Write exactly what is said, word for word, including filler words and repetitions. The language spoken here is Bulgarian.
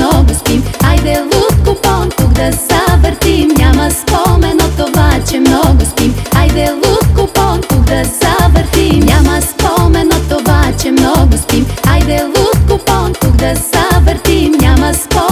много спим. Айде луд купон тук да завъртим. Няма спомен от това, че много спим. Айде луд купон тук да завъртим. Няма спомен от това, че много спим. Айде луд купон тук да завъртим. Няма спомен